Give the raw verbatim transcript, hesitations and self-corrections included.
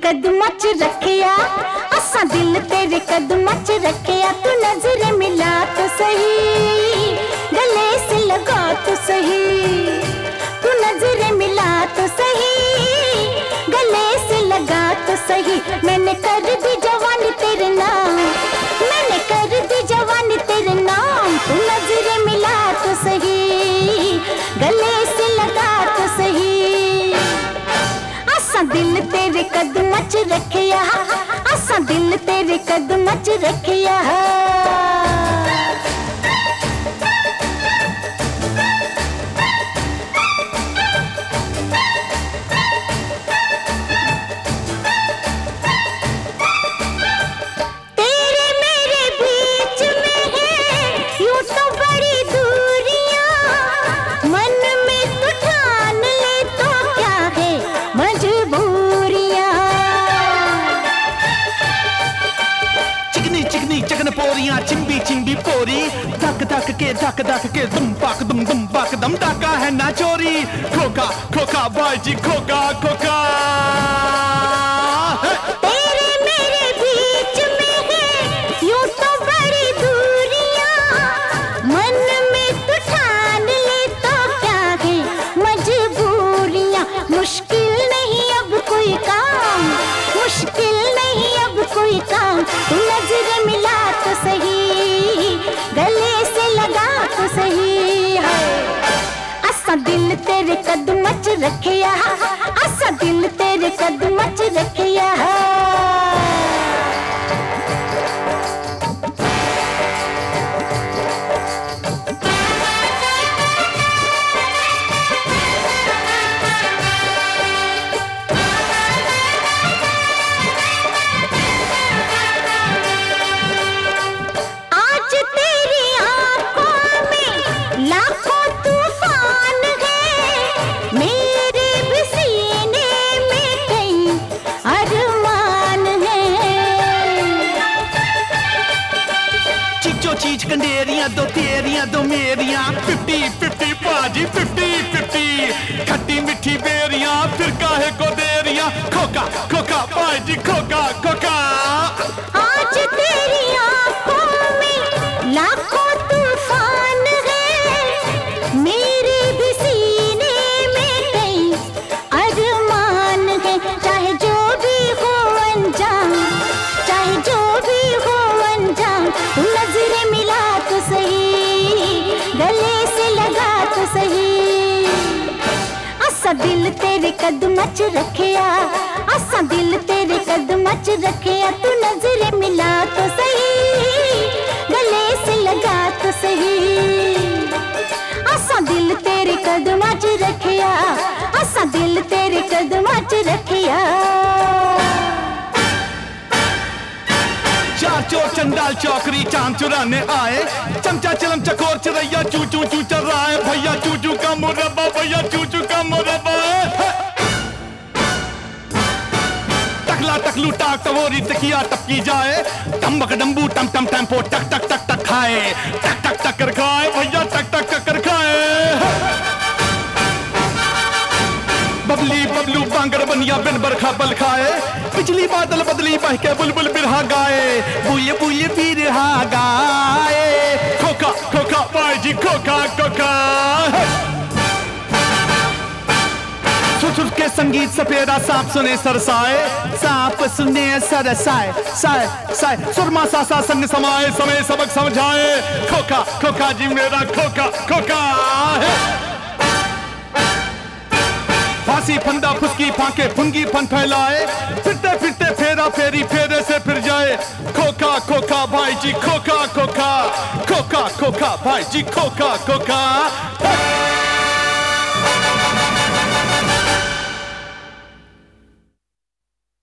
कदमां च रखिया, असा दिल तेरे कदमां च रखिया। तू नजर मिला तो सही, गले से लगा तो सही। तू नजर मिला तो सही, गले से लगा तो सही। मैंने कर दी जवानी तेरे नाम, मैंने कर दी जवानी तेरे नाम। तू नजर मिला तो सही, गले से लगा तो सही। असा दिल तेरे कदमां च रखिया, असा दिल तेरे कदमां च रखिया। चगन पोरियां चिंबी चिंबी पोरी, धक धक के धक धक के दुम पाक दुम दुम पाक दम। डाका है ना चोरी, खोका खोका भाई जी खोका खोका। तेरे मेरे बीच में है यूं तो बड़ी दूरियां, मन में तू ठान ले तो क्या है मजबूरियां। मुश्किल नहीं अब कोई काम, मुश्किल नहीं अब कोई काम। तू नजर मिला तो सही, गले से लगा तो सही है। असा दिल तेरे कदमां च रखिया, असा दिल तेरे कदमां च रखिया। लाखों तूफान है, मेरे भी सीने में कई अरमान है। चीजो चीज कंडेरियां दो तेरियां दो मेरियां। फिफ्टी फिफ्टी बाजी फिफ्टी फिफ्टी, खट्टी मिठी बेरियां फिर काहे को देरियां। खोका खोका भाई जी खोका खोका। आज तेरी आंखों में लाखों तूफान है, मेरे भी सीने में कई अरमान है। चाहे जो भी हो अंजाम, चाहे जो भी हो अंजाम। तू नजर मिला तो सही, गले से लगा तो सही। असा दिल तेरे कदमां च रखिया, असा दिल तेरे कदमां च रखिया। तू नजर मिला तो सही, गले से लगा तो सही। असा दिल तेरे कदमां च रखिया, असा दिल तेरे कदमां च रखिया। चार चोर चंडाल चौकरी चांद चुराने आए, चमचा चलम चकोर चिरैया चू चू चू चल रहा है। भैया चूचू का मुरब्बा, भैया चूचू का मुरब्बा। टकला टकलू टाक टवोरी तकिया टपकी जाए, टम्बक डम्बू टम टम टेम्पो टक टक टक टक खाए। टक टक टक कर खाए भैया टक टक टक कर खाए। बबली बबलू बांगर बनिया बिन बरखा बल खाए, बिजली बादल बदली बह के बुलबुल बिरहा गाए। बुए बुए बिरहा गाए, खोका खोका भाई जी खोका खोका। सुर के संगीत सपेरा सांप सुने सरसाए, सांप सुने सरसाए साए साए। सुरमा सा सा संग समाए, समय सबक समझाए। खोका खोका जी मेरा खोका खोका। फांसी फंदा फुसकी फांके फुंगी फन फैलाए, फिरते फिरते फेरा फेरी फेरे से फिर जाए। खोका खोका भाई जी खोका खोका, खोका खोका भाई जी खोका खोका।